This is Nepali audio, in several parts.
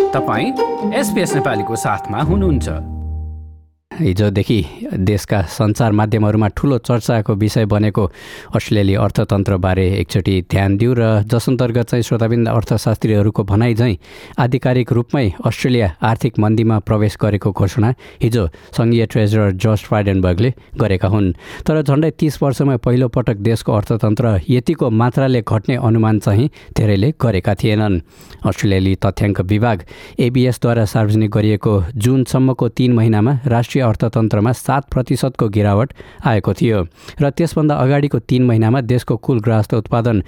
तपाईं SBS नेपालीको साथमा हुनुहुन्छ। हिजोदेखि देशका सञ्चार माध्यमहरूमा ठूलो चर्चाको विषय बनेको अस्ट्रेलियाली अर्थतन्त्रबारे एकचोटि ध्यान दिउँ र जसअन्तर्गत चाहिँ श्रोताबिन्द अर्थशास्त्रीहरूको भनाइ चाहिँ आधिकारिक रूपमै अस्ट्रेलिया आर्थिक मन्दीमा प्रवेश गरेको घोषणा हिजो सङ्घीय ट्रेजरर जर्ज फ्राइडेनबर्गले गरेका हुन्। तर झन्डै 30 वर्षमा पहिलो पटक देशको अर्थतन्त्र यतिको मात्राले घट्ने अनुमान चाहिँ धेरैले गरेका थिएनन्। अस्ट्रेलियाली तथ्याङ्क विभाग ABSद्वारा सार्वजनिक गरिएको जुनसम्मको 3 महिनामा राष्ट्रिय अर्थतन्त्रमा 7% गिरावट आएको थियो र त्यसभन्दा अगाडिको 3 महिनामा देशको कुल ग्राहस्थ उत्पादन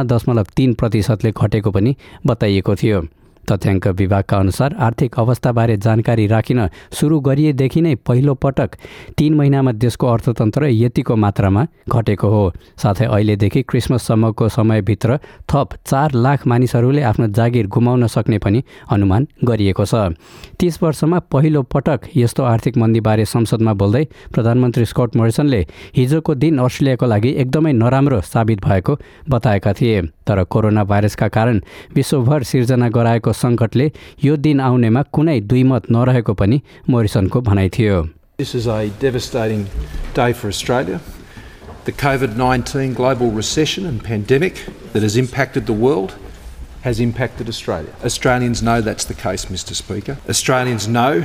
0.3%ले घटेको पनि बताइएको थियो। तथ्याङ्क विभागका अनुसार आर्थिक अवस्थाबारे जानकारी राखिन सुरु गरिएदेखि नै पहिलो पटक 3 महिनामा देशको अर्थतन्त्र यतिको मात्रामा घटेको हो। साथै अहिलेदेखि क्रिसमससम्मको समयभित्र थप 4 लाख मानिसहरूले आफ्नो जागिर गुमाउन सक्ने पनि अनुमान गरिएको छ। 30 वर्षमा पहिलो पटक यस्तो आर्थिक मन्दीबारे संसदमा बोल्दै प्रधानमन्त्री स्कट मोरिसनले हिजोको दिन अस्ट्रेलियाको लागि एकदमै नराम्रो साबित भएको बताएका थिए। तर कोरोना भाइरसका कारण विश्वभर सिर्जना गराएको सङ्कटले यो दिन आउनेमा कुनै दुई मत नरहेको पनि मोरिसनको भनाइ थियो। This is a devastating day for Australia. The COVID-19 global recession and pandemic that has impacted the world has impacted Australia. Australians know that's the case, Mr. Speaker. Australians know,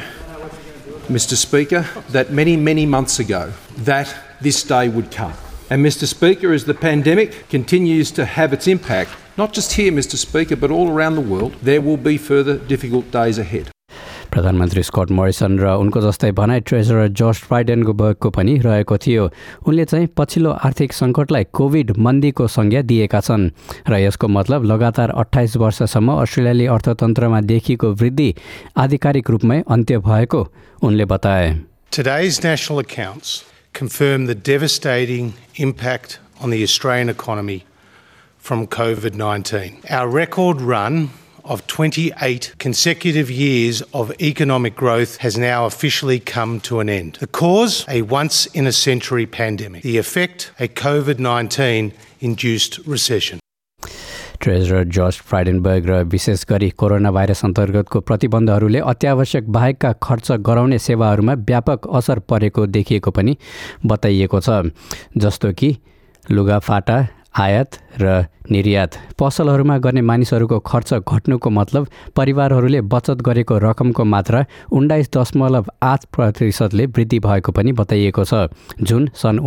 Mr. Speaker, that many months ago that this day would come. And Mr. Speaker, as the pandemic continues to have its impact, not just here, Mr. Speaker, but all around the world, there will be further difficult days ahead. प्रधानमन्त्री स्कट मोरिसन र उनको जस्तै भनाइ ट्रेजरर जर्ज फ्राइडेनबर्गको पनि रहेको थियो। उनले चाहिँ पछिल्लो आर्थिक सङ्कटलाई कोभिड मन्दीको संज्ञा दिएका छन् र यसको मतलब लगातार 28 वर्षसम्म अस्ट्रेलियाली अर्थतन्त्रमा देखिएको वृद्धि आधिकारिक रूपमै अन्त्य भएको उनले बताए। Today's national accounts confirm the devastating impact on the Australian economy from COVID-19. Our record run of 28 consecutive years of economic growth has now officially come to an end. The cause, a once-in-a-century pandemic. The effect, a COVID-19-induced recession. Treasurer जर्ज फ्राइडेनबर्ग र विशेष गरी कोरोना भाइरस अन्तर्गतको प्रतिबन्धहरूले अत्यावश्यक बाहेकका खर्च गराउने सेवाहरूमा व्यापक असर परेको देखिएको पनि बताइएको छ, जस्तो कि लुगाफाटा आयात र निर्यात। पसलहरूमा गर्ने मानिसहरूको खर्च घट्नुको मतलब परिवारहरूले बचत गरेको रकमको मात्रा 19.8%ले वृद्धि भएको पनि बताइएको छ, जुन सन्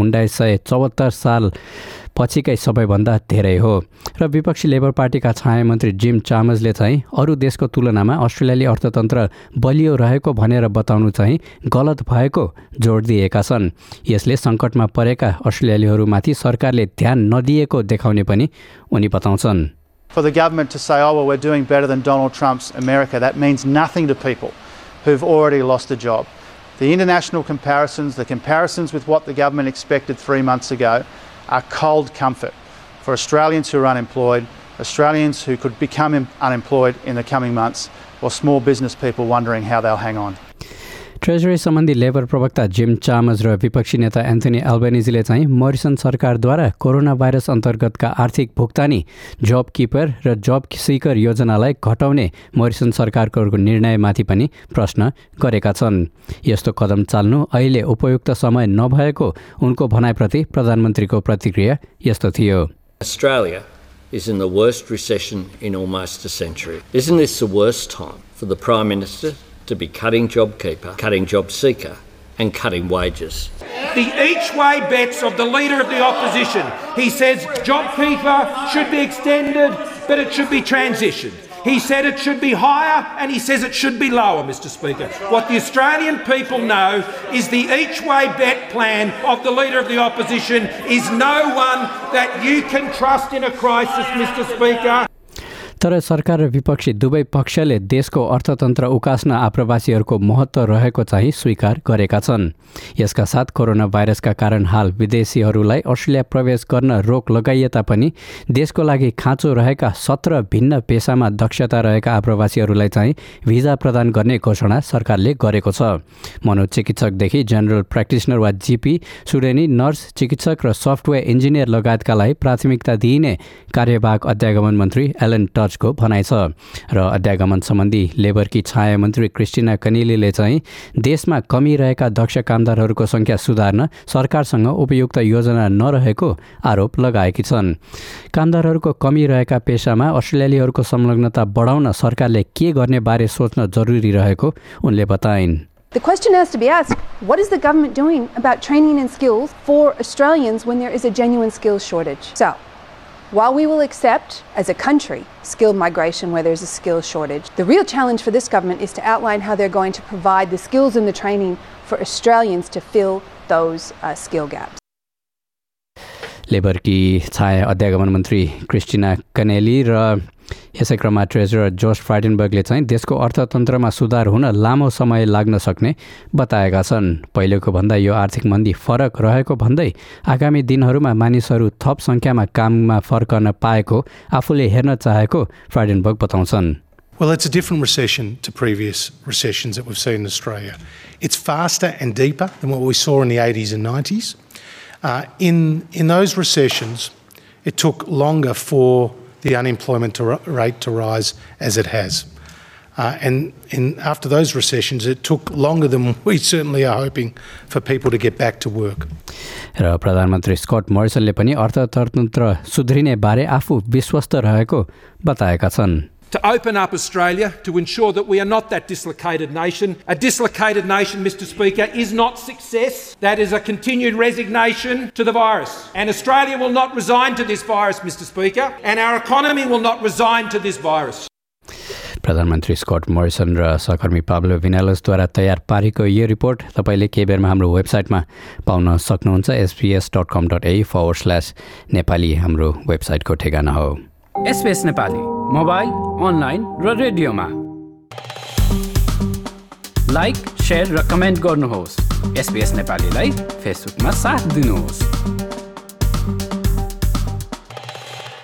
1974 साल पछिकै सबैभन्दा धेरै हो। र विपक्षी लेबर पार्टीका छायामन्त्री जिम चामर्सले चाहिँ अरू देशको तुलनामा अस्ट्रेलियाली अर्थतन्त्र बलियो रहेको भनेर बताउनु चाहिँ गलत भएको जोड दिएका छन्। यसले सङ्कटमा परेका अस्ट्रेलियालीहरूमाथि सरकारले ध्यान नदिएको देखाउने पनि उनी बताउँछन्। For the government to say, oh, well, we're doing better than Donald Trump's America, that means nothing to people who've already lost a job. The international comparisons, the comparisons with what the government expected 3 months ago, are cold comfort for Australians who are unemployed, Australians who could become unemployed in the coming months, or small business people wondering how they'll hang on. Treasury सम्बन्धी लेबर प्रवक्ता जिम चामर्स र विपक्षी नेता एन्थनी एल्बेनिजीले चाहिँ मोरिसन सरकारद्वारा कोरोना भाइरस अन्तर्गतका आर्थिक भुक्तानी जब किपर र जब सिकर योजनालाई घटाउने मोरिसन सरकारको निर्णयमाथि पनि प्रश्न गरेका छन्। यस्तो कदम चाल्नु अहिले उपयुक्त समय नभएको उनको भनाइप्रति प्रधानमन्त्रीको प्रतिक्रिया यस्तो थियो। Australia is in the worst recession in almost a century. Isn't this the worst time for the Prime Minister to be cutting JobKeeper, cutting JobSeeker and cutting wages? The each-way bets of the Leader of the Opposition. He says JobKeeper should be extended, but it should be transitioned. He said it should be higher and he says it should be lower, Mr. Speaker. What the Australian people know is the each-way bet plan of the Leader of the Opposition is no one that you can trust in a crisis, Mr. Speaker. तर सरकार र विपक्षी दुवै पक्षले देशको अर्थतन्त्र उकास्न आप्रवासीहरूको महत्त्व रहेको चाहिँ स्वीकार गरेका छन्। यसका साथ कोरोना भाइरसका कारण हाल विदेशीहरूलाई अस्ट्रेलिया प्रवेश गर्न रोक लगाइए तापनि देशको लागि खाँचो रहेका 17 भिन्न पेशामा दक्षता रहेका आप्रवासीहरूलाई चाहिँ भिजा प्रदान गर्ने घोषणा सरकारले गरेको छ। मनोचिकित्सकदेखि जनरल प्र्याक्टिसनर वा जीपी, सुडेनी नर्स, चिकित्सक र सफ्टवेयर इन्जिनियर लगायतकालाई प्राथमिकता दिइने कार्यवाहक अध्यागमन मन्त्री एलन टच जर्जको भनाइ छ र अध्यागमन सम्बन्धी लेबरकी छाया मन्त्री क्रिस्टिना कनेलीले चाहिँ देशमा कमी रहेका दक्ष कामदारहरूको संख्या सुधार्न सरकारसँग उपयुक्त योजना नरहेको आरोप लगाएकी छन्। कामदारहरूको कमी रहेका पेशामा अस्ट्रेलियालीहरूको संलग्नता बढाउन सरकारले के गर्ने बारे सोच्न जरुरी रहेको उनले बताइन्। The question has to be asked, what is the government doing about training and skills for Australians when there is a genuine skills shortage? So, while we will accept, as a country, skilled migration where there's a skills shortage, the real challenge for this government is to outline how they're going to provide the skills and the training for Australians to fill those skill gaps. लेबरकी छाया अध्यागमन मन्त्री क्रिस्टिना कनेली र यसै क्रममा ट्रेजरर जोश फ्राइडेनबर्गले चाहिँ देशको अर्थतन्त्रमा सुधार हुन लामो समय लाग्न सक्ने बताएका छन्। पहिलेको भन्दा यो आर्थिक मन्दी फरक रहेको भन्दै आगामी दिनहरूमा मानिसहरू थप सङ्ख्यामा काममा फर्कन पाएको आफूले हेर्न चाहेको फ्राइडेनबर्ग बताउँछन्। Well, it's a different recession to previous recessions that we've seen in Australia. It's faster and deeper than what we saw in the 80s and 90s. In those recessions, it took longer for the unemployment rate to rise as it has. And after those recessions, it took longer than we certainly are hoping for people to get back to work. र प्रधानमन्त्री स्कट मोरिसनले पनि अर्थतन्त्र सुध्रिने बारे आफू विश्वस्त रहेको बताएका छन्। To open up Australia, to ensure that we are not that dislocated nation. A dislocated nation, Mr. Speaker, is not success. That is a continued resignation to the virus. And Australia will not resign to this virus, Mr. Speaker, and our economy will not resign to this virus. प्रधानमन्त्री स्कट मोरिसन र सहकर्मी पाब्लो विनालसद्वारा तयार पारेको यो रिपोर्ट तपाईँले केही बेरमा हाम्रो वेबसाइटमा पाउन सक्नुहुन्छ। sbs.com.au/नेपाली हाम्रो वेबसाइटको ठेगाना हो। SBS नेपाली मोबाइल, अनलाइन र रेडियोमा। लाइक, शेयर र कमेन्ट गर्नुहोस्। SBS नेपालीलाई फेसबुकमा साथ दिनुहोस्।